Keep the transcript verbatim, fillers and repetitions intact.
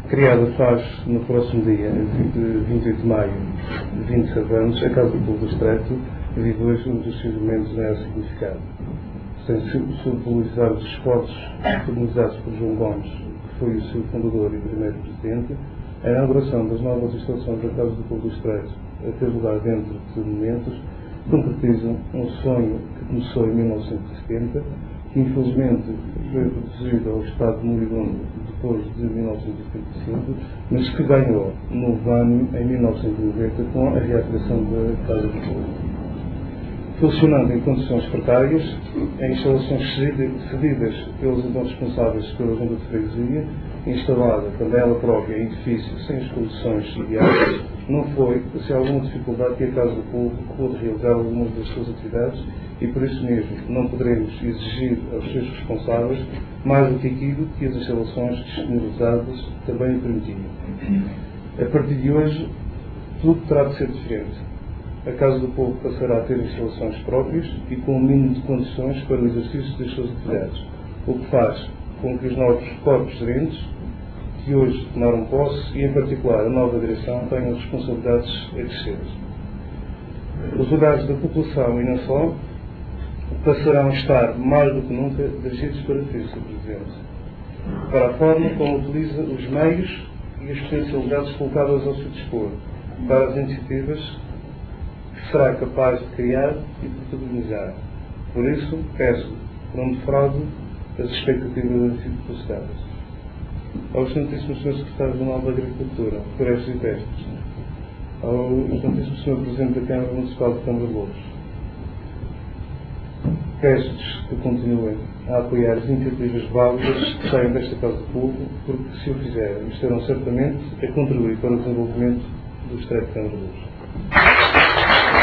Criada faz, no próximo dia, vinte e oito de maio, vinte e sete anos, a Casa do Povo do Estreito vive hoje um dos seus momentos de maior significado. Sem subvalorizar os esforços organizados por João Gomes, que foi o seu fundador e primeiro presidente, a inauguração das novas instalações da Casa do Povo do Estreito, a ter lugar dentro de momentos, concretizam um sonho que começou em mil novecentos e setenta, que infelizmente foi reduzido ao estado moribundo depois de mil novecentos e setenta e cinco, mas que ganhou novo ânimo em mil novecentos e noventa com a reaplicação da Casa do Povo. Funcionando em condições precárias, em instalações cedidas pelos então responsáveis pela Junta de Freguesia, instalada também ela própria em edifício sem as condições ideais, não foi sem alguma dificuldade que a Casa do Povo pôde realizar algumas das suas atividades e por isso mesmo não poderemos exigir aos seus responsáveis mais do que aquilo que as instalações disponibilizadas também permitiam. A partir de hoje, tudo terá de ser diferente. A Casa do Povo passará a ter instalações próprias e com o mínimo de condições para o exercício das suas atividades, o que faz com que os novos corpos gerentes, que hoje tomaram posse, e em particular a nova direção, tenham responsabilidades acrescidas. Os olhares da população e não só passarão a estar mais do que nunca dirigidos para si, senhor Presidente, para a forma como utiliza os meios e as potencialidades colocadas ao seu dispor, para as iniciativas que será capaz de criar e de protagonizar. Por isso, peço que não defraude as expectativas antecipadas. Ao excelentíssimo senhor Secretário Regional da Agricultura, Florestas e Pescas, ao excelentíssimo senhor Presidente da Câmara Municipal de Câmara de Louros, peço-lhes que continuem a apoiar as iniciativas válidas que saem desta Casa do Povo, porque se o fizerem, estarão certamente a contribuir para o desenvolvimento do Estreito de Câmara de Louros.